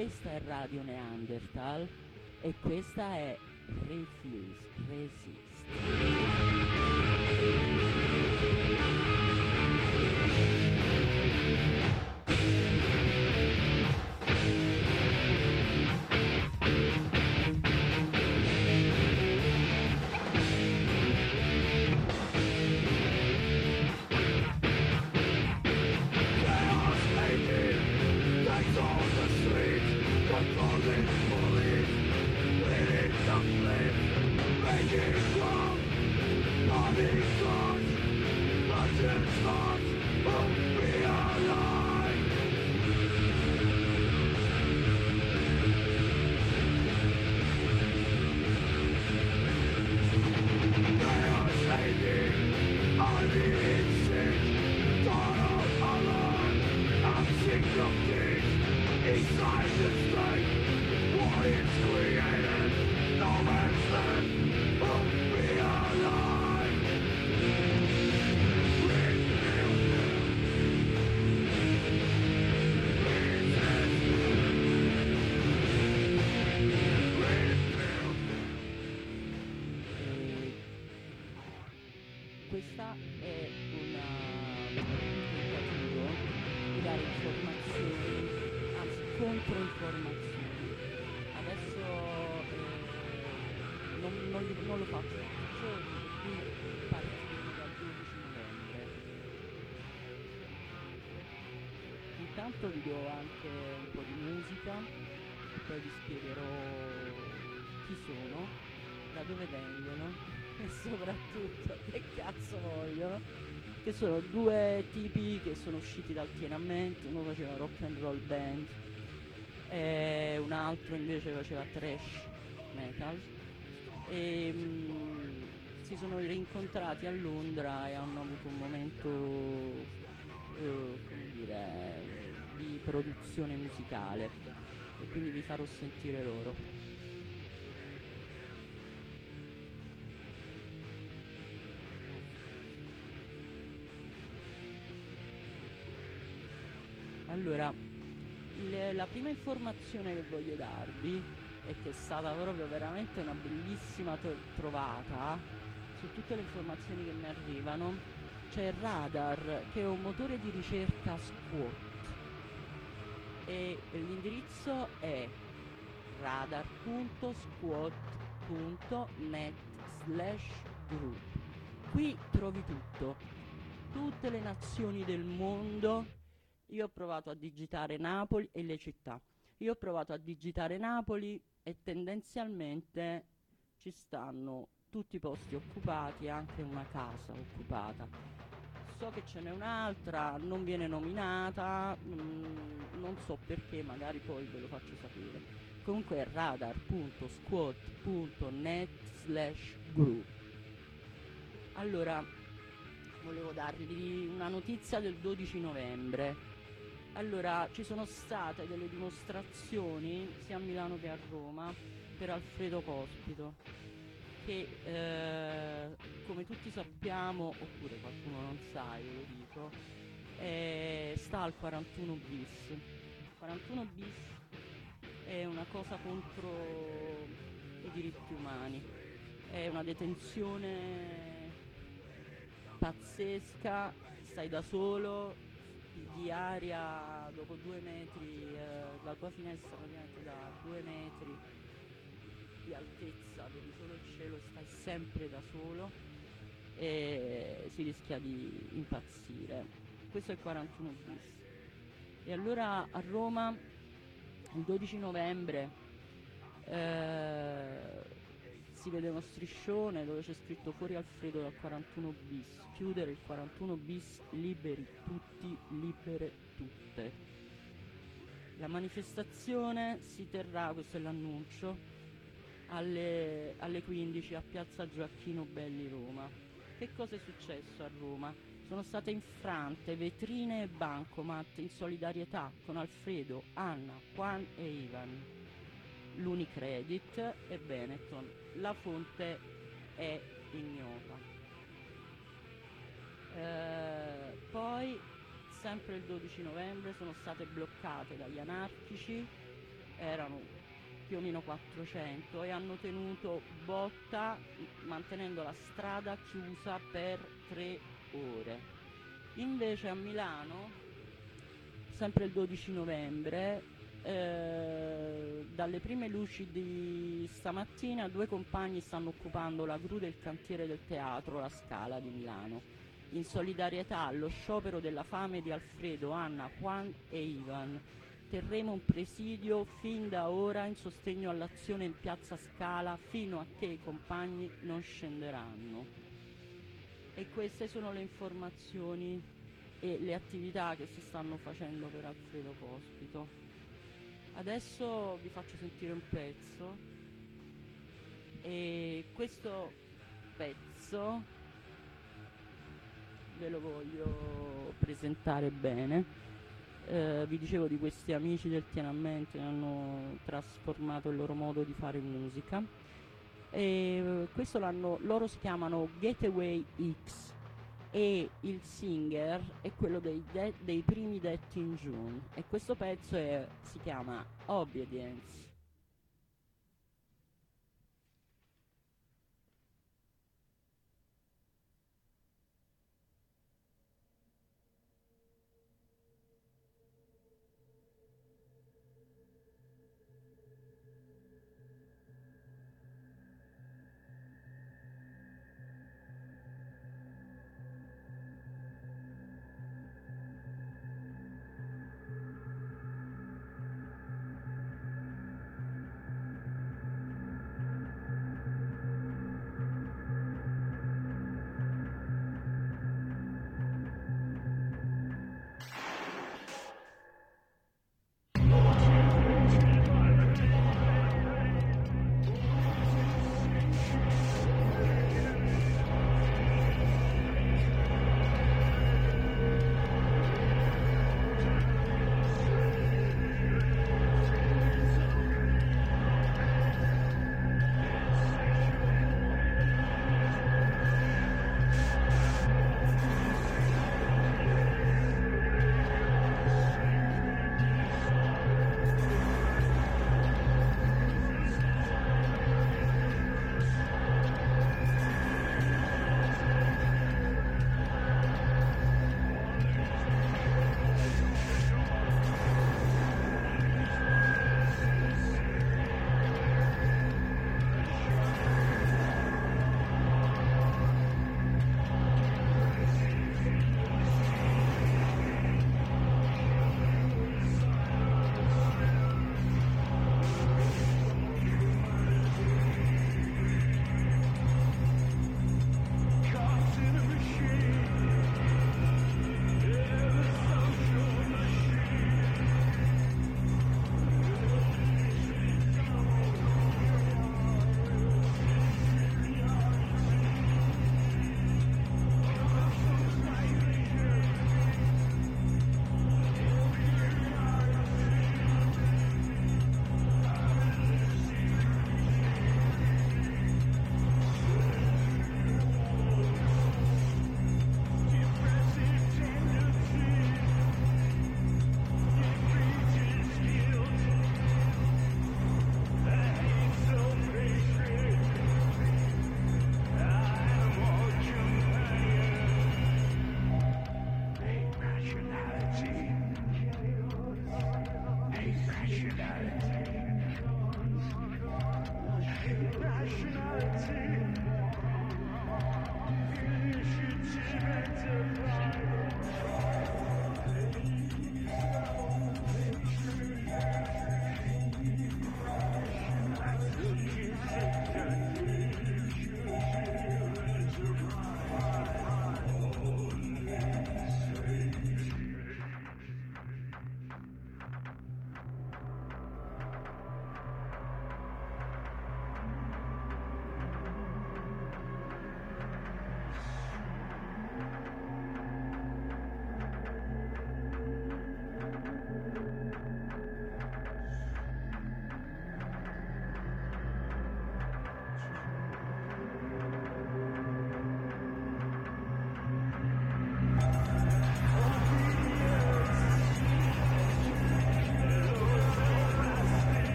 Questa è Radio Neanderthal e questa è Refuse Resist. Questa è un tentativo di dare informazioni, anzi controinformazioni. Adesso non lo faccio tutti i giorni, quindi partire dal 12 novembre. Intanto vi do anche un po' di musica, poi vi spiegherò chi sono, da dove vengono e soprattutto che cazzo vogliono, che sono due tipi che sono usciti dal Tienament. Uno faceva rock and roll band e un altro invece faceva thrash metal e si sono rincontrati a Londra e hanno avuto un momento come dire, di produzione musicale e quindi vi farò sentire loro. Allora, la prima informazione che voglio darvi è che è stata proprio veramente una bellissima trovata su tutte le informazioni che mi arrivano. C'è Radar, che è un motore di ricerca Squat e l'indirizzo è radar.squat.net/group. Qui trovi tutto, tutte le nazioni del mondo. Io ho provato a digitare Napoli e le città. Io ho provato a digitare Napoli e tendenzialmente ci stanno tutti i posti occupati, anche una casa occupata. So che ce n'è un'altra, non viene nominata, non so perché, magari poi ve lo faccio sapere. Comunque è radar.squat.net/group. Allora, volevo darvi una notizia del 12 novembre. Allora, ci sono state delle dimostrazioni sia a Milano che a Roma per Alfredo Cospito, che come tutti sappiamo, oppure qualcuno non sa, io lo dico, sta al 41 bis. 41 bis è una cosa contro i diritti umani, è una detenzione pazzesca, stai da solo, di aria dopo 2 metri, la tua finestra praticamente da 2 metri di altezza, vedi solo il cielo e stai sempre da solo e si rischia di impazzire. Questo è il 41 bis. E allora a Roma il 12 novembre si vede uno striscione dove c'è scritto fuori Alfredo dal 41 bis, chiudere il 41 bis, liberi tutti, libere tutte. La manifestazione si terrà, questo è l'annuncio, alle 15 a Piazza Gioacchino Belli, Roma. Che cosa è successo a Roma? Sono state infrante vetrine e bancomat in solidarietà con Alfredo, Anna, Juan e Ivan. L'Unicredit e Benetton. La fonte è ignota. Poi, sempre il 12 novembre, sono state bloccate dagli anarchici erano più o meno 400 e hanno tenuto botta mantenendo la strada chiusa per 3 ore. Invece a Milano, sempre il 12 novembre, dalle prime luci di stamattina 2 compagni stanno occupando la gru del cantiere del teatro La Scala di Milano, in solidarietà allo sciopero della fame di Alfredo, Anna, Juan e Ivan. Terremo un presidio fin da ora in sostegno all'azione in piazza Scala fino a che i compagni non scenderanno. E queste sono le informazioni e le attività che si stanno facendo per Alfredo Cospito. Adesso vi faccio sentire un pezzo e questo pezzo ve lo voglio presentare bene. Vi dicevo di questi amici del Tienammente che hanno trasformato il loro modo di fare musica e questo loro si chiamano Getaway X e il singer è quello dei primi Death in June e questo pezzo si chiama Obedience.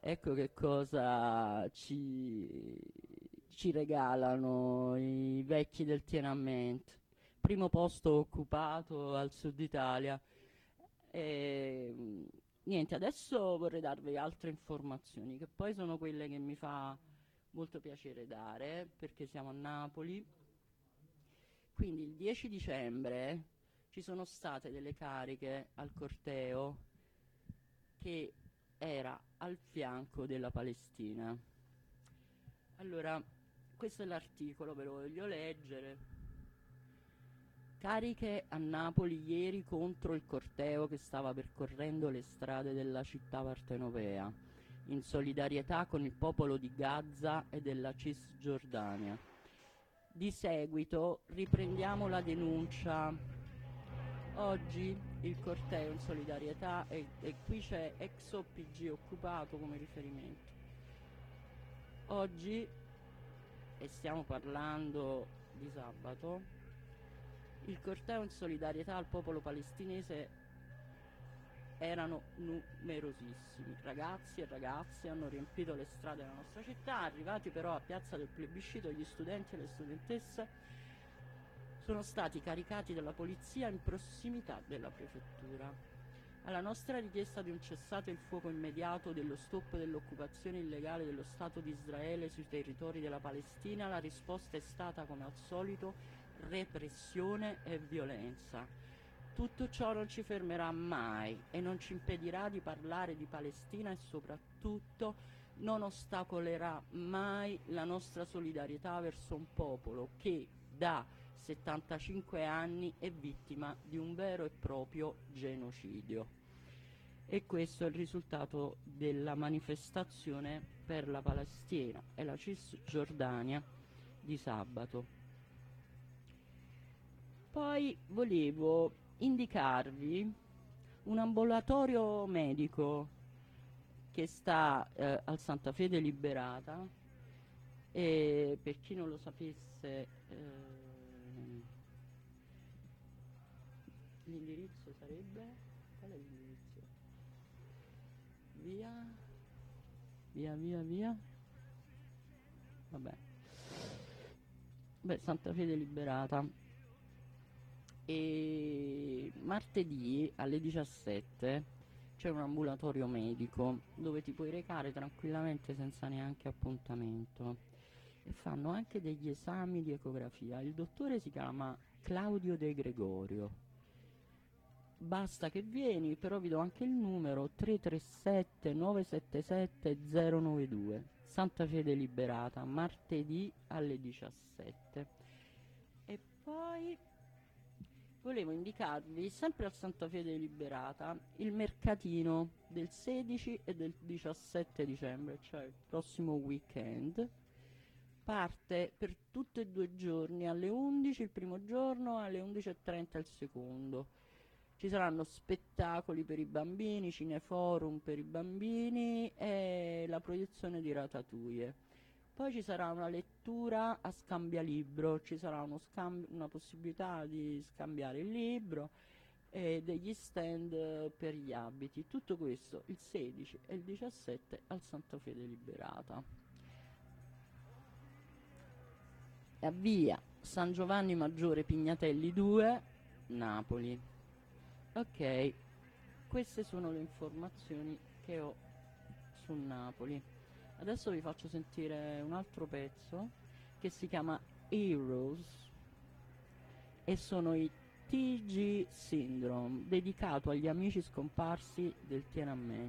ecco che cosa ci regalano i vecchi del Tienanmen. Primo posto occupato al sud Italia. E, niente, adesso vorrei darvi altre informazioni, che poi sono quelle che mi fa molto piacere dare, perché siamo a Napoli. Quindi il 10 dicembre ci sono state delle cariche al corteo che era al fianco della Palestina. Allora, questo è l'articolo, ve lo voglio leggere. Cariche a Napoli ieri contro il corteo che stava percorrendo le strade della città partenopea, in solidarietà con il popolo di Gaza e della Cisgiordania. Di seguito riprendiamo la denuncia. Oggi il corteo in solidarietà e qui c'è ex OPG occupato come riferimento. Oggi, e stiamo parlando di sabato, il corteo in solidarietà al popolo palestinese erano numerosissimi. Ragazzi e ragazze hanno riempito le strade della nostra città. Arrivati però a Piazza del Plebiscito, gli studenti e le studentesse sono stati caricati dalla polizia in prossimità della prefettura. Alla nostra richiesta di un cessate il fuoco immediato, dello stop dell'occupazione illegale dello Stato di Israele sui territori della Palestina, la risposta è stata, come al solito, repressione e violenza. Tutto ciò non ci fermerà mai e non ci impedirà di parlare di Palestina e soprattutto non ostacolerà mai la nostra solidarietà verso un popolo che da 75 anni è vittima di un vero e proprio genocidio. E questo è il risultato della manifestazione per la Palestina e la Cisgiordania di sabato. Poi volevo indicarvi un ambulatorio medico che sta al Santa Fede Liberata, e per chi non lo sapesse l'indirizzo sarebbe, qual è l'indirizzo? Via, vabbè, Santa Fede Liberata. E martedì alle 17 c'è un ambulatorio medico dove ti puoi recare tranquillamente senza neanche appuntamento, e fanno anche degli esami di ecografia. Il dottore si chiama Claudio De Gregorio. Basta che vieni, però vi do anche il numero: 337 977 092, Santa Fede Liberata, martedì alle 17. E poi volevo indicarvi, sempre al Santa Fede Liberata, il mercatino del 16 e del 17 dicembre, cioè il prossimo weekend. Parte per tutti e 2 giorni, alle 11 il primo giorno, alle 11:30 il secondo. Ci saranno spettacoli per i bambini, cineforum per i bambini e la proiezione di Ratatouille. Poi ci sarà una lettura a scambialibro, ci sarà una possibilità di scambiare il libro e degli stand per gli abiti. Tutto questo il 16 e il 17 al Santa Fede Liberata. A via San Giovanni Maggiore Pignatelli 2, Napoli. Ok, queste sono le informazioni che ho su Napoli. Adesso vi faccio sentire un altro pezzo che si chiama Heroes e sono i TG Syndrome, dedicato agli amici scomparsi del Tienanmen.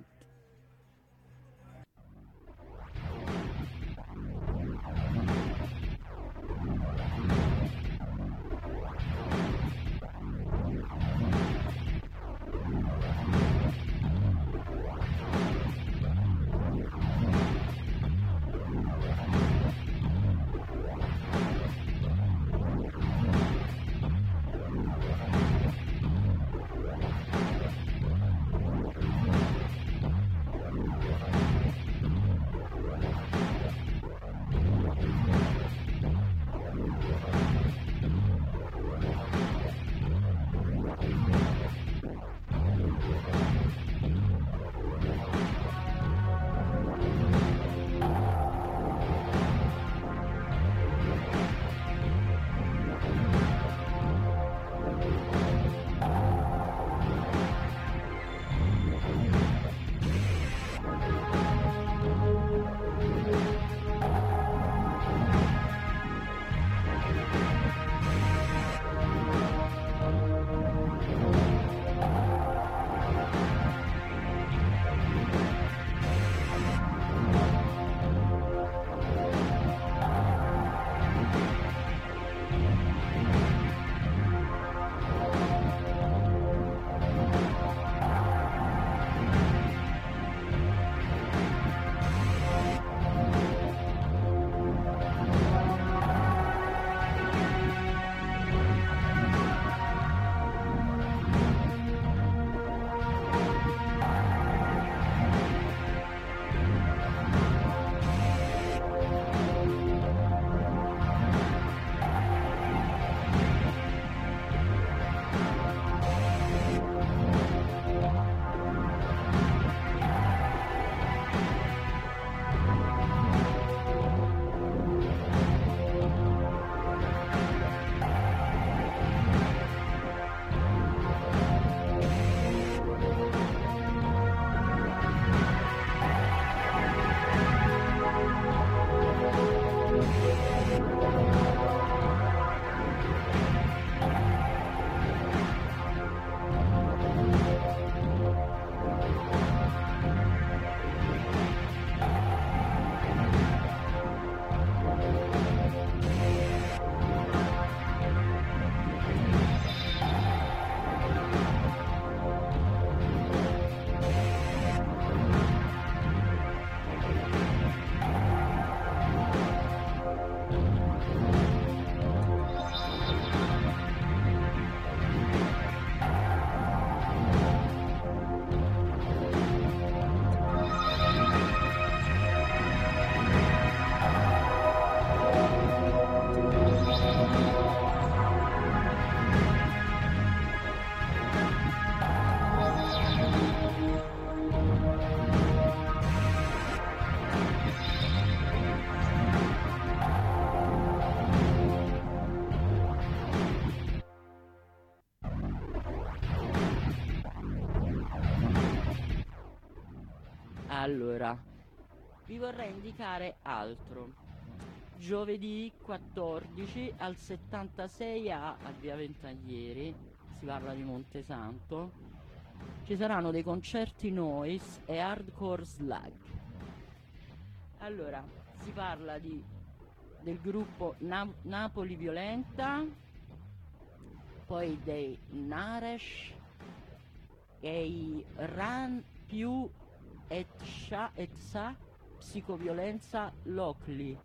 Allora, vi vorrei indicare altro. Giovedì 14 al 76A a Via Ventaglieri, si parla di Montesanto, ci saranno dei concerti noise e hardcore slag. Allora, si parla del gruppo Napoli Violenta, poi dei Naresh e i Ran più et Sa Psicoviolenza Locli,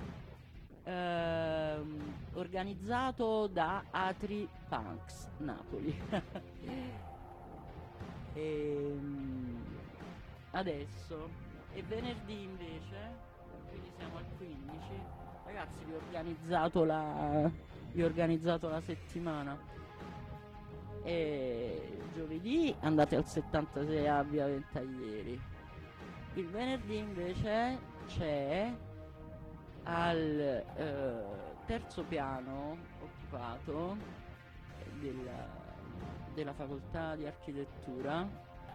organizzato da Atri Punks Napoli. Adesso e venerdì invece, quindi siamo al 15, ragazzi, vi ho organizzato la settimana. E giovedì andate al 76 a Via Ventaglieri. Il venerdì invece c'è al terzo piano occupato della facoltà di architettura.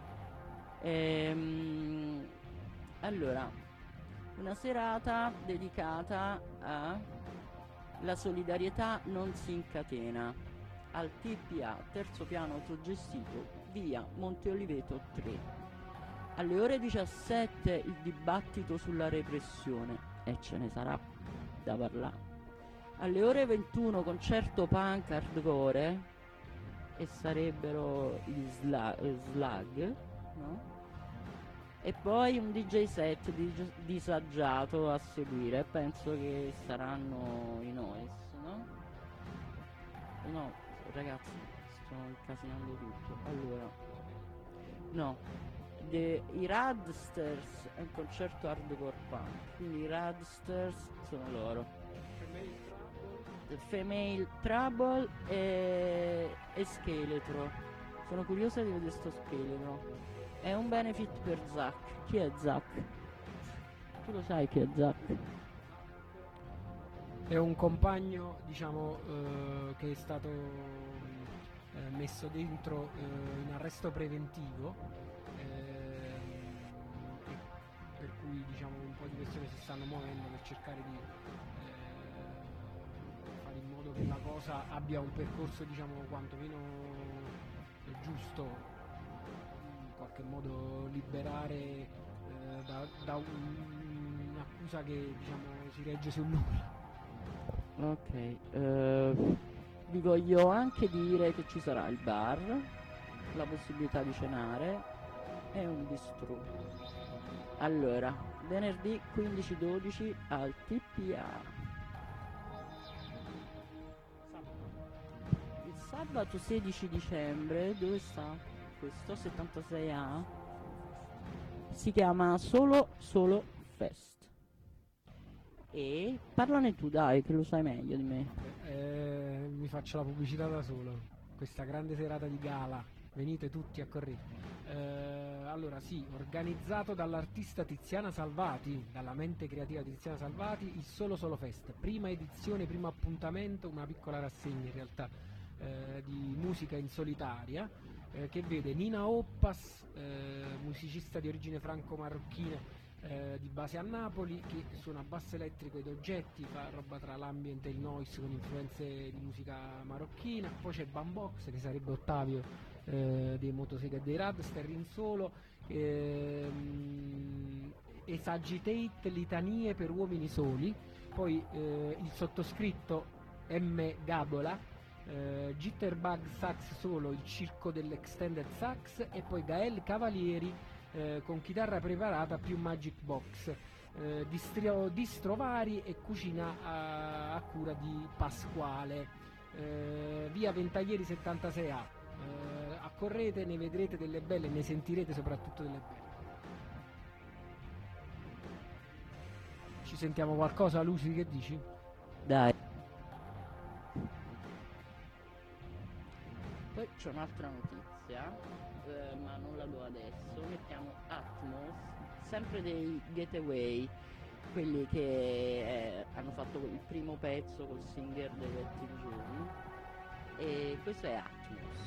Allora, una serata dedicata a la solidarietà non si incatena al TPA, terzo piano autogestito, via Monte Oliveto 3. Alle ore 17 il dibattito sulla repressione, e ce ne sarà da parlare. Alle ore 21 concerto punk hardcore, e sarebbero gli Slag, no? E poi un DJ set disagiato a seguire, penso che saranno i Noise, no? No, ragazzi, sto incasinando tutto. Allora, no, i Radsters è un concerto hardcore punk, quindi i Radsters sono loro. The Female Trouble e Scheletro. Sono curiosa di vedere sto scheletro. È un benefit per Zack. Chi è Zack? Tu lo sai chi è Zack? È un compagno, diciamo, che è stato messo dentro in arresto preventivo, per cui, diciamo, un po' di persone si stanno muovendo per cercare di fare in modo che la cosa abbia un percorso, diciamo, quantomeno giusto, in qualche modo liberare da un'accusa che, diciamo, si regge sul nulla. Ok, vi voglio anche dire che ci sarà il bar, la possibilità di cenare e un bistrò. Allora, venerdì 15-12 al TPA. Il sabato 16 dicembre, dove sta? Questo 76A si chiama Solo Fest. E parlane tu, dai, che lo sai meglio di me. Mi faccio la pubblicità da solo. Questa grande serata di gala, venite tutti a correre. Allora sì, organizzato dall'artista Tiziana Salvati, dalla mente creativa di Tiziana Salvati, il Solo Fest, prima edizione, primo appuntamento, una piccola rassegna in realtà di musica in solitaria, che vede Nina Oppas, musicista di origine franco-marocchina, di base a Napoli, che suona basso elettrico ed oggetti, fa roba tra l'ambient e il noise con influenze di musica marocchina. Poi c'è Bambox, che sarebbe Ottavio dei Motosega e dei Radster in solo, Esagitate, litanie per uomini soli. Poi il sottoscritto M. Gabola, Jitterbug Sax solo, il circo dell'extended sax, e poi Gael Cavalieri con chitarra preparata più Magic Box, distro vari e cucina a cura di Pasquale, via Ventaglieri 76A. Accorrete, ne vedrete delle belle, ne sentirete soprattutto delle belle. Ci sentiamo qualcosa, Lucy, che dici? Dai. Poi c'è un'altra notizia, ma non la do adesso. Mettiamo Atmos, sempre dei Getaway, quelli che hanno fatto il primo pezzo col singer dei Wet in June, e questo è Atmos.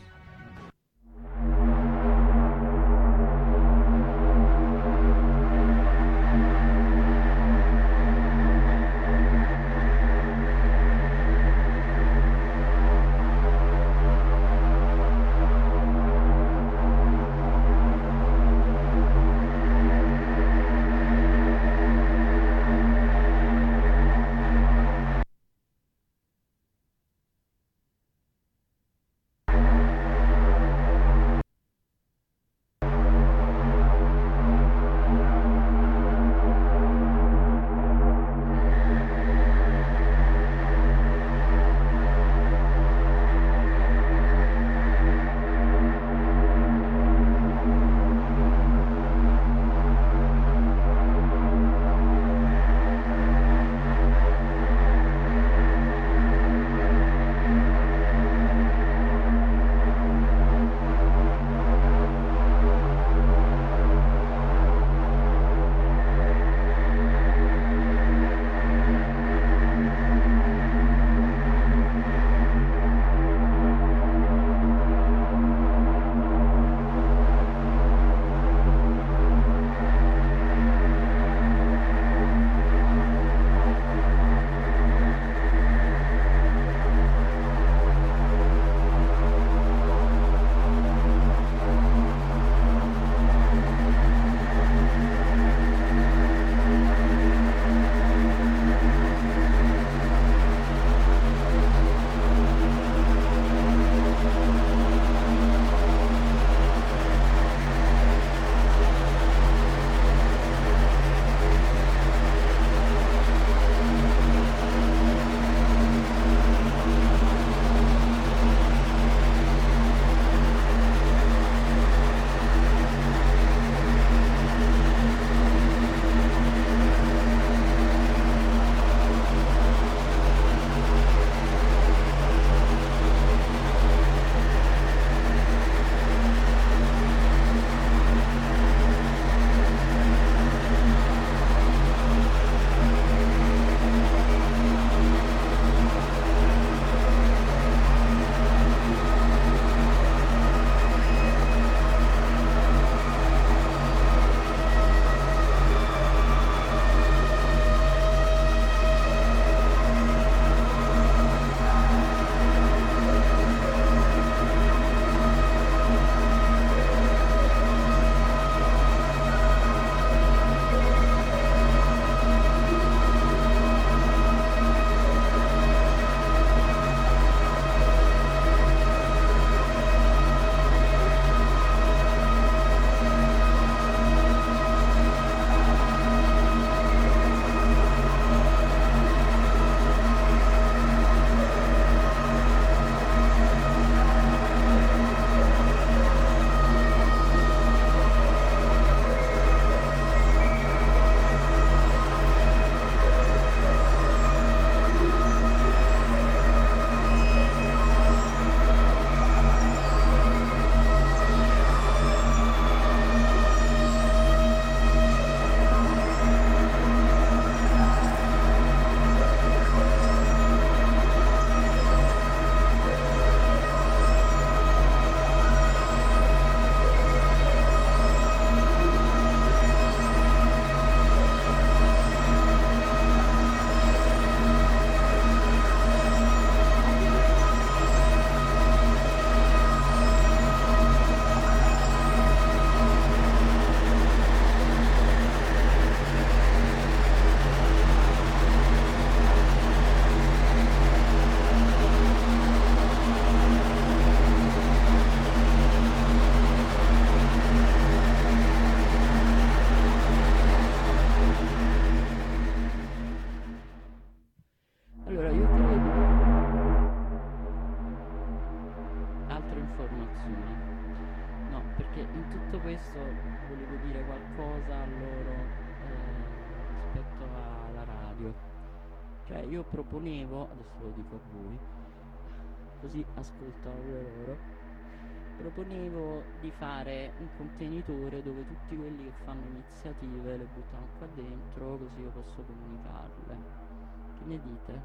in tutto questo volevo dire qualcosa a loro rispetto alla radio. Cioè io proponevo, adesso lo dico a voi, così ascoltano loro, proponevo di fare un contenitore dove tutti quelli che fanno iniziative le buttano qua dentro, così io posso comunicarle. Che ne dite?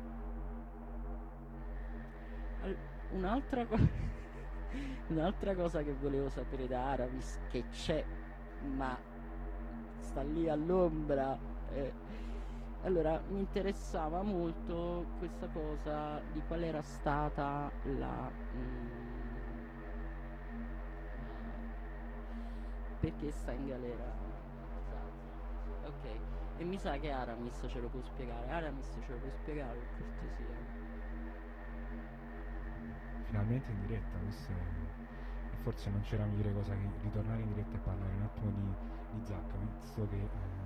Un'altra cosa un'altra cosa che volevo sapere da Aramis, che c'è ma sta lì all'ombra, allora mi interessava molto questa cosa di qual era stata perché sta in galera. Ok, e mi sa che Aramis ce lo può spiegare. Aramis ce lo può spiegare per cortesia? Finalmente in diretta, questo e forse non c'era migliore cosa che ritornare in diretta e parlare un attimo di Zacca, visto che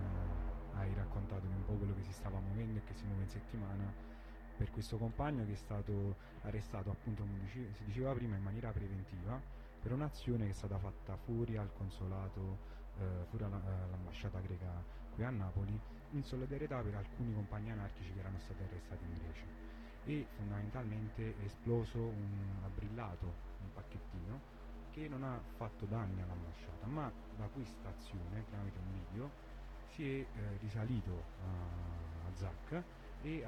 hai raccontato un po' quello che si stava muovendo e che si muove in settimana per questo compagno che è stato arrestato, appunto come si diceva prima, in maniera preventiva per un'azione che è stata fatta fuori al consolato, fuori all'ambasciata greca qui a Napoli, in solidarietà per alcuni compagni anarchici che erano stati arrestati in Grecia. E fondamentalmente è esploso ha brillato un pacchettino che non ha fatto danni all'ambasciata, ma da questa azione, tramite un video, si è risalito a Zac e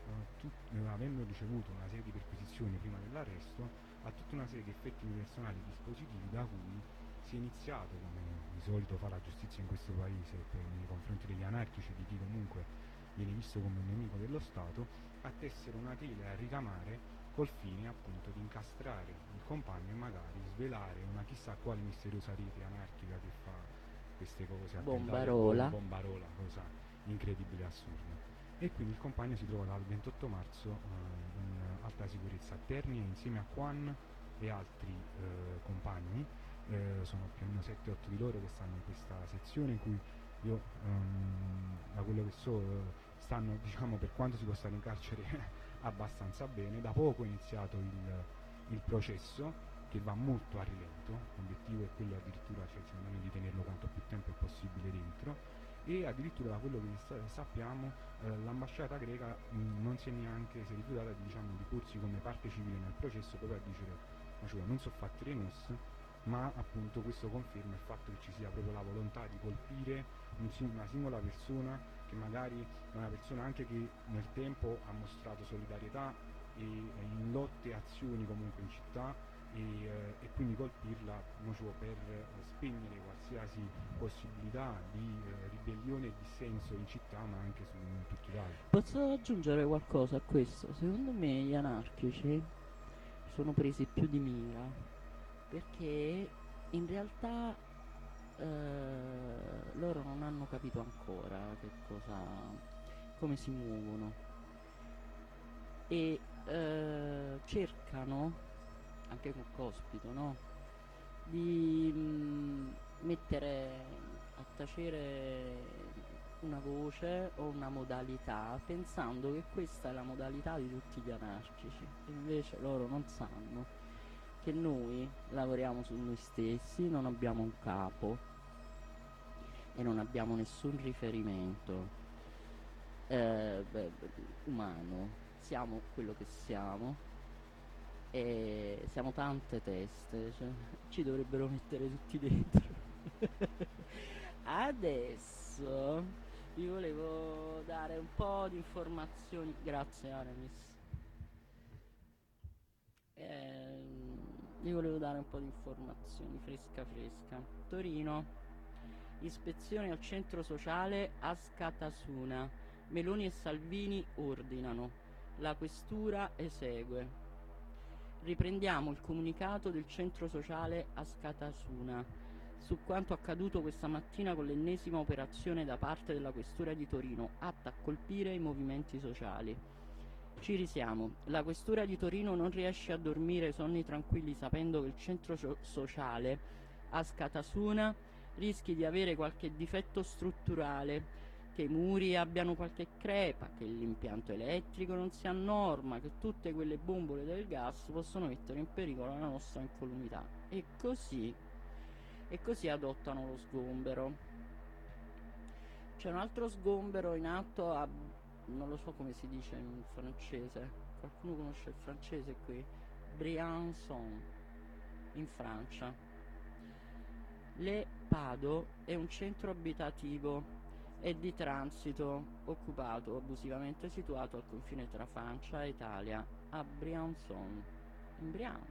avendo ricevuto una serie di perquisizioni prima dell'arresto, ha tutta una serie di effetti personali dispositivi da cui si è iniziato, come di solito fa la giustizia in questo paese nei confronti degli anarchici, di chi comunque viene visto come un nemico dello Stato, a tessere una tela e a ricamare col fine appunto di incastrare il compagno e magari svelare una chissà quale misteriosa rete anarchica che fa queste cose, Bombarola, cosa incredibile e assurda. E quindi il compagno si trova dal 28 marzo in alta sicurezza a Terni insieme a Juan e altri compagni, sono più o meno 7-8 di loro che stanno in questa sezione in cui io da quello che so stanno, diciamo, per quanto si può stare in carcere abbastanza bene. Da poco è iniziato il processo, che va molto a rilento, l'obiettivo è quello addirittura, cioè, secondo me, di tenerlo quanto più tempo è possibile dentro, e addirittura da quello che sappiamo l'ambasciata greca non si è rifiutata di porsi come parte civile nel processo, proprio a dire non sono fatti dei nos, ma appunto questo conferma il fatto che ci sia proprio la volontà di colpire una singola persona, che magari è una persona anche che nel tempo ha mostrato solidarietà e in lotte e azioni comunque in città, e quindi colpirla per spegnere qualsiasi possibilità di ribellione e dissenso in città, ma anche in tutta Italia. Posso aggiungere qualcosa a questo? Secondo me gli anarchici sono presi più di mira, perché in realtà loro non hanno capito ancora come si muovono, e cercano, anche con Cospito, no? Di mettere a tacere una voce o una modalità, pensando che questa è la modalità di tutti gli anarchici, e invece loro non sanno che noi lavoriamo su noi stessi, non abbiamo un capo e non abbiamo nessun riferimento umano, siamo quello che siamo e siamo tante teste, cioè, ci dovrebbero mettere tutti dentro. Adesso vi volevo dare un po' di informazioni, grazie Aramis. Vi volevo dare un po' di informazioni fresca. Torino, ispezione al centro sociale Askatasuna. Meloni e Salvini ordinano, la questura esegue. Riprendiamo il comunicato del centro sociale Askatasuna su quanto accaduto questa mattina con l'ennesima operazione da parte della questura di Torino atta a colpire i movimenti sociali. Ci risiamo. La questura di Torino non riesce a dormire sonni tranquilli sapendo che il centro sociale Askatasuna rischi di avere qualche difetto strutturale, che i muri abbiano qualche crepa, che l'impianto elettrico non sia a norma, che tutte quelle bombole del gas possono mettere in pericolo la nostra incolumità. E così e così adottano lo sgombero. C'è un altro sgombero in atto a, non lo so come si dice in francese, qualcuno conosce il francese qui? Briançon, in Francia. Le Pado è un centro abitativo e di transito occupato abusivamente situato al confine tra Francia e Italia, a Briançon, in Brianza.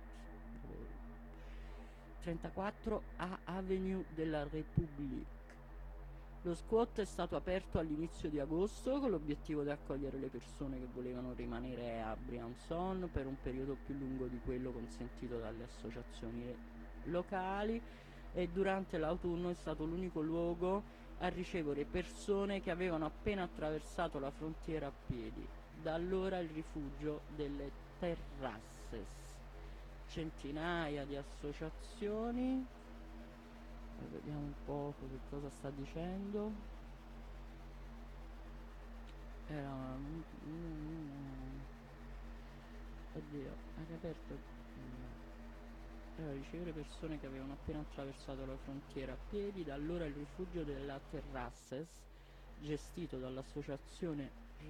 34 A Avenue de la République. Lo squat è stato aperto all'inizio di agosto con l'obiettivo di accogliere le persone che volevano rimanere a Briançon per un periodo più lungo di quello consentito dalle associazioni locali, e durante l'autunno è stato l'unico luogo a ricevere persone che avevano appena attraversato la frontiera a piedi. Da allora il rifugio delle Terrasses. Centinaia di associazioni. Vediamo un po' che cosa sta dicendo. Oddio, ha riaperto. Ricevere persone che avevano appena attraversato la frontiera a piedi. Da allora il rifugio della Terrasses, gestito dall'associazione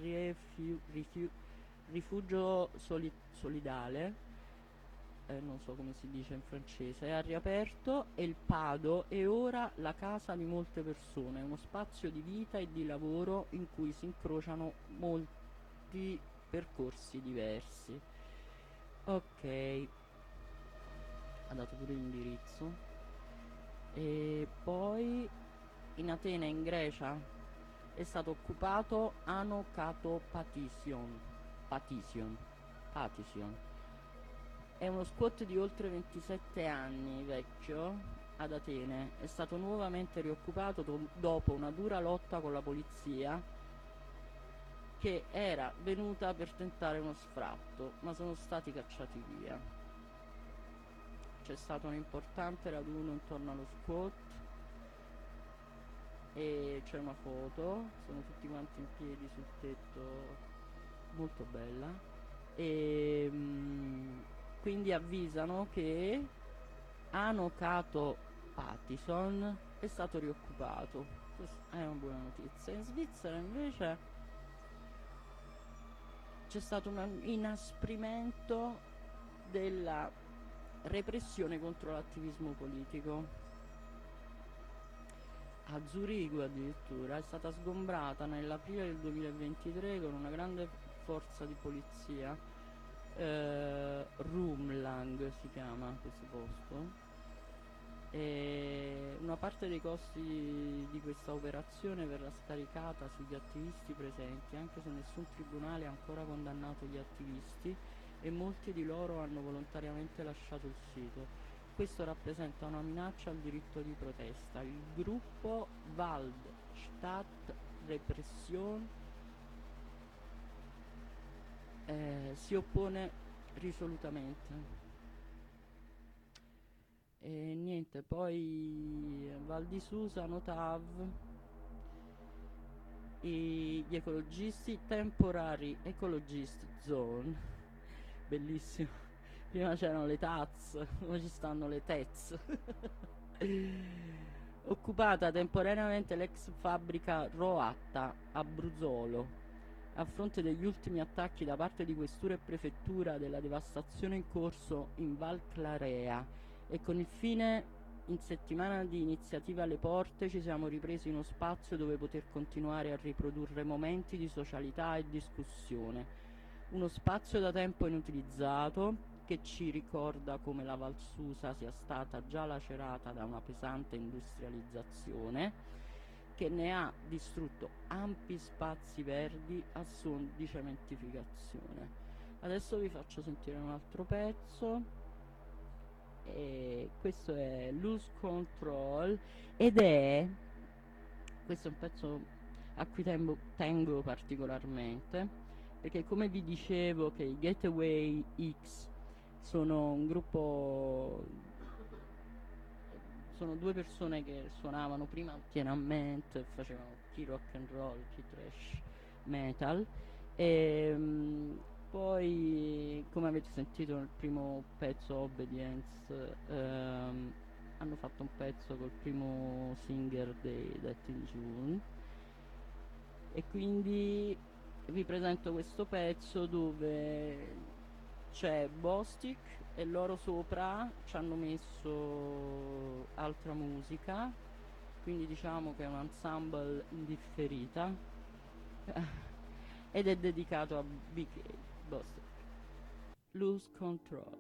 Rifugio Solidale, non so come si dice in francese, ha riaperto, e il Pado è ora la casa di molte persone, uno spazio di vita e di lavoro in cui si incrociano molti percorsi diversi. Ok, ha dato pure l'indirizzo. E poi in Atene, in Grecia, è stato occupato Patison. È uno squat di oltre 27 anni vecchio ad Atene. È stato nuovamente rioccupato dopo una dura lotta con la polizia che era venuta per tentare uno sfratto, ma sono stati cacciati via. C'è stato un importante raduno intorno allo squat e c'è una foto, sono tutti quanti in piedi sul tetto, molto bella, e quindi avvisano che Patison è stato rioccupato. Questa è una buona notizia. In Svizzera invece c'è stato un inasprimento della repressione contro l'attivismo politico. A Zurigo addirittura è stata sgombrata nell'aprile del 2023 con una grande forza di polizia. Rumlang si chiama questo posto, e una parte dei costi di questa operazione verrà scaricata sugli attivisti presenti, anche se nessun tribunale ha ancora condannato gli attivisti e molti di loro hanno volontariamente lasciato il sito. Questo rappresenta una minaccia al diritto di protesta. Il gruppo Waldstadt Repression si oppone risolutamente. E niente, poi Val di Susa, Notav, gli ecologisti, Temporary Ecologist Zone, bellissimo. Prima c'erano le Taz, ora ci stanno le Tez. Occupata temporaneamente l'ex fabbrica Roatta a Bruzzolo. A fronte degli ultimi attacchi da parte di questura e prefettura della devastazione in corso in Val Clarea, e con il fine in settimana di iniziativa alle porte, ci siamo ripresi uno spazio dove poter continuare a riprodurre momenti di socialità e discussione. Uno spazio da tempo inutilizzato, che ci ricorda come la Val Susa sia stata già lacerata da una pesante industrializzazione che ne ha distrutto ampi spazi verdi a suon di cementificazione. Adesso vi faccio sentire un altro pezzo, e questo è Lose Control, questo è un pezzo a cui tengo particolarmente, perché come vi dicevo che i Getaway X sono un gruppo, sono due persone che suonavano prima Tiananmen, facevano chi rock and roll, chi thrash metal, e poi come avete sentito nel primo pezzo Obedience, hanno fatto un pezzo col primo singer dei Detti di June, e quindi vi presento questo pezzo dove c'è Bostic e loro sopra ci hanno messo altra musica, quindi diciamo che è un ensemble indifferita ed è dedicato a BK Bostic. Lose Control.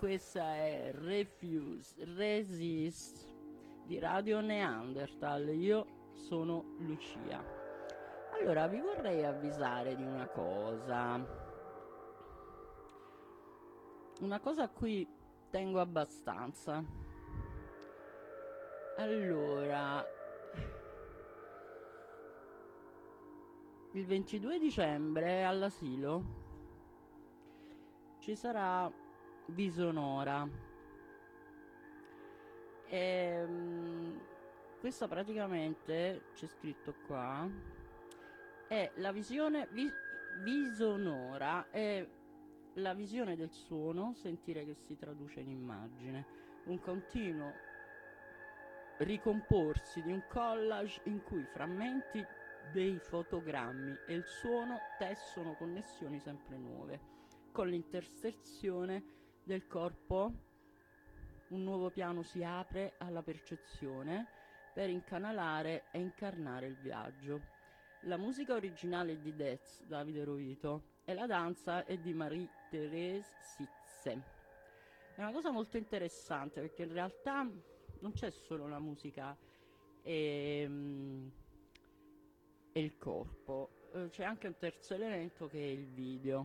questa è Refuse Resist di Radio Neanderthal. Io sono Lucia. Allora, vi vorrei avvisare di una cosa a cui tengo abbastanza. Allora, il 22 dicembre all'asilo ci sarà Visonora. Questa praticamente, c'è scritto qua, è la visione Visonora, è la visione del suono, sentire che si traduce in immagine, un continuo ricomporsi di un collage in cui frammenti dei fotogrammi e il suono tessono connessioni sempre nuove, con l'intersezione del corpo un nuovo piano si apre alla percezione per incanalare e incarnare il viaggio. La musica originale è di Dez, Davide Rovito, e la danza è di Marie-Thérèse Sitze. È una cosa molto interessante perché in realtà non c'è solo la musica e il corpo, c'è anche un terzo elemento che è il video.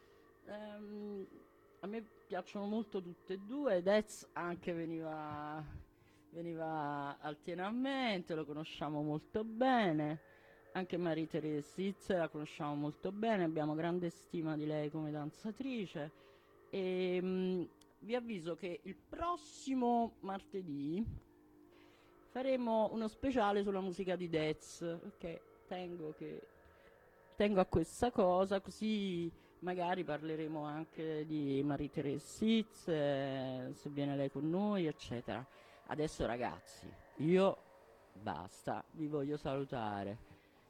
A me piacciono molto tutte e due. Dez anche veniva al Tienammente, lo conosciamo molto bene. Anche Marie-Thérèse Sitze la conosciamo molto bene, abbiamo grande stima di lei come danzatrice. E vi avviso che il prossimo martedì faremo uno speciale sulla musica di Dez, perché tengo a questa cosa, così magari parleremo anche di Marie-Thérèse Sitze, se viene lei con noi, eccetera. Adesso ragazzi, io basta, vi voglio salutare.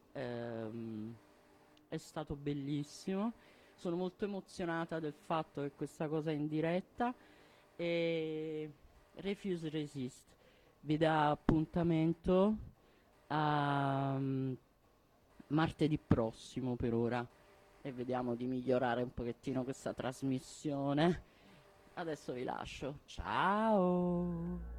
È stato bellissimo, sono molto emozionata del fatto che questa cosa è in diretta, e Refuse Resist vi dà appuntamento a martedì prossimo per ora, e vediamo di migliorare un pochettino questa trasmissione. Adesso vi lascio, ciao.